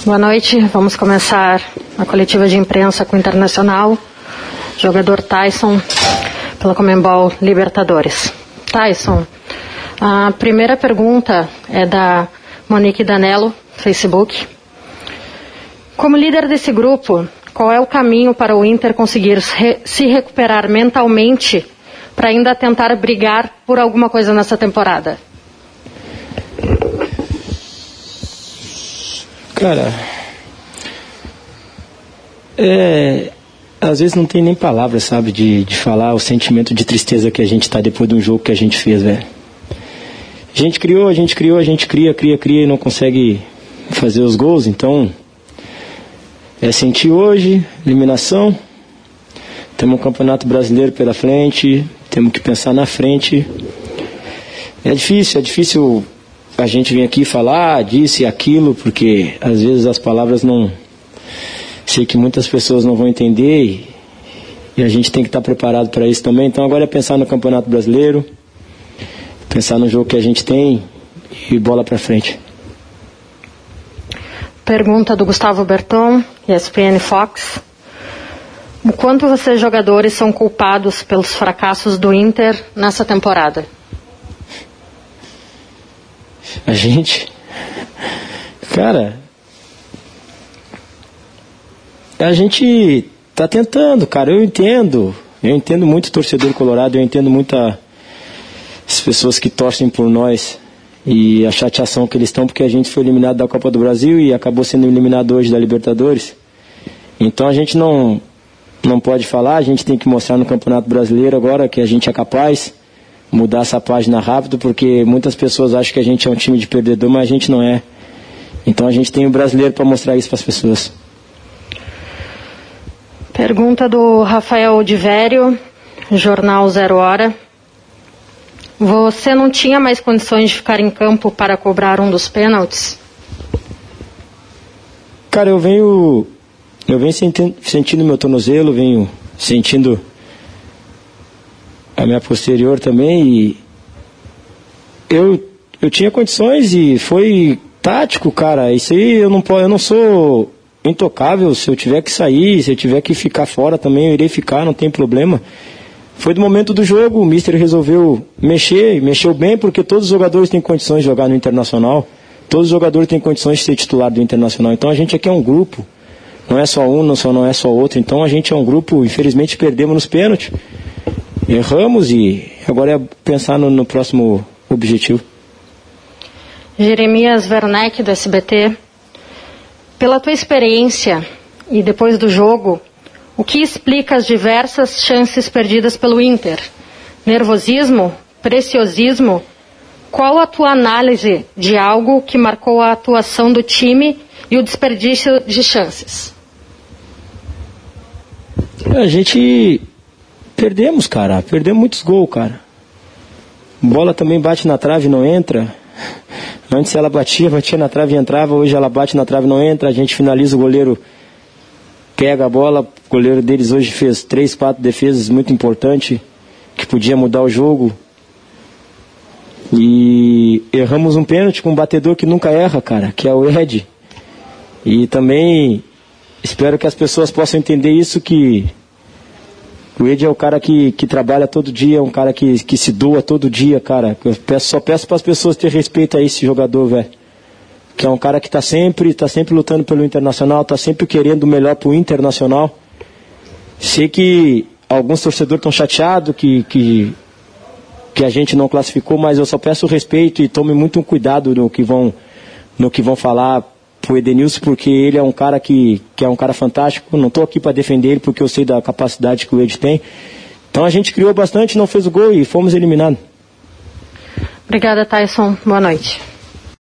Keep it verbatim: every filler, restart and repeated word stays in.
Boa noite. Vamos começar a coletiva de imprensa com o Internacional. Jogador Taison, pela Conmebol Libertadores. Taison, a primeira pergunta é da Monique Danello, Facebook. Como líder desse grupo, qual é o caminho para o Inter conseguir re- se recuperar mentalmente para ainda tentar brigar por alguma coisa nessa temporada? Cara, é, às vezes não tem nem palavras, sabe, de, de falar o sentimento de tristeza que a gente tá depois de um jogo que a gente fez, velho. A gente criou, a gente criou, a gente cria, cria, cria e não consegue fazer os gols, então é sentir hoje, eliminação, temos um campeonato brasileiro pela frente, temos que pensar na frente. É difícil, é difícil a gente vir aqui falar disso e aquilo, porque às vezes as palavras não... Sei que muitas pessoas não vão entender e, e a gente tem que estar preparado para isso também. Então agora é pensar no Campeonato Brasileiro, pensar no jogo que a gente tem e bola para frente. Pergunta do Gustavo Berton, E S P N Fox. O quanto vocês jogadores são culpados pelos fracassos do Inter nessa temporada? A gente... Cara... A gente tá tentando, cara, eu entendo. Eu entendo muito o torcedor colorado, eu entendo muito a, as pessoas que torcem por nós e a chateação que eles estão porque a gente foi eliminado da Copa do Brasil e acabou sendo eliminado hoje da Libertadores. Então a gente não, não pode falar, a gente tem que mostrar no Campeonato Brasileiro agora que a gente é capaz, mudar essa página rápido, porque muitas pessoas acham que a gente é um time de perdedor, mas a gente não é. Então a gente tem o brasileiro para mostrar isso para as pessoas. Pergunta do Rafael Odivério, Jornal Zero Hora. Você não tinha mais condições de ficar em campo para cobrar um dos pênaltis? Cara, eu venho, eu venho sentindo, sentindo meu tornozelo, venho sentindo a minha posterior também e eu, eu tinha condições e foi tático, cara. Isso aí eu não, eu não sou intocável. Se eu tiver que sair, se eu tiver que ficar fora também, eu irei ficar, não tem problema. Foi do momento do jogo, o mister resolveu mexer, e mexeu bem porque todos os jogadores têm condições de jogar no Internacional, todos os jogadores têm condições de ser titular do Internacional, então a gente aqui é um grupo, não é só um, não, só, não é só outro, então a gente é um grupo, infelizmente perdemos nos pênaltis, erramos e agora é pensar no, no próximo objetivo. Jeremias Werneck, do S B T. Pela tua experiência e depois do jogo, o que explica as diversas chances perdidas pelo Inter? Nervosismo? Preciosismo? Qual a tua análise de algo que marcou a atuação do time e o desperdício de chances? A gente perdemos, cara. Perdemos muitos gols, cara. Bola também bate na trave e não entra. Antes ela batia, batia na trave e entrava. Hoje ela bate na trave e não entra. A gente finaliza, o goleiro pega a bola. O goleiro deles hoje fez três, quatro defesas muito importantes, que podia mudar o jogo. E erramos um pênalti com um batedor que nunca erra, cara, que é o Ed. E também espero que as pessoas possam entender isso, que o Ed é o cara que, que trabalha todo dia, é um cara que, que se doa todo dia, cara. Eu peço, só peço para as pessoas ter respeito a esse jogador, velho. Que é um cara que está sempre, tá sempre lutando pelo Internacional, está sempre querendo o melhor pro Internacional. Sei que alguns torcedores estão chateados que, que, que a gente não classificou, mas eu só peço respeito e tome muito cuidado no que vão, no que vão falar pro Edenilson, porque ele é um cara que, que é um cara fantástico. Não estou aqui para defender ele porque eu sei da capacidade que o Ed tem. Então a gente criou bastante, não fez o gol e fomos eliminados. Obrigada, Taison. Boa noite.